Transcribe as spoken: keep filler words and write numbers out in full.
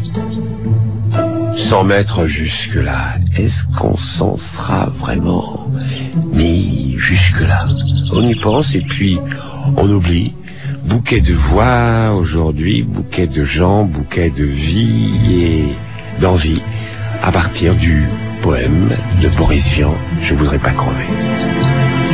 Sans mètres jusque-là, est-ce qu'on s'en sera vraiment mis jusque-là? On y pense et puis on oublie. Bouquet de voix aujourd'hui, bouquet de gens, bouquet de vie et d'envie à partir du poème de Boris Vian, Je voudrais pas crever.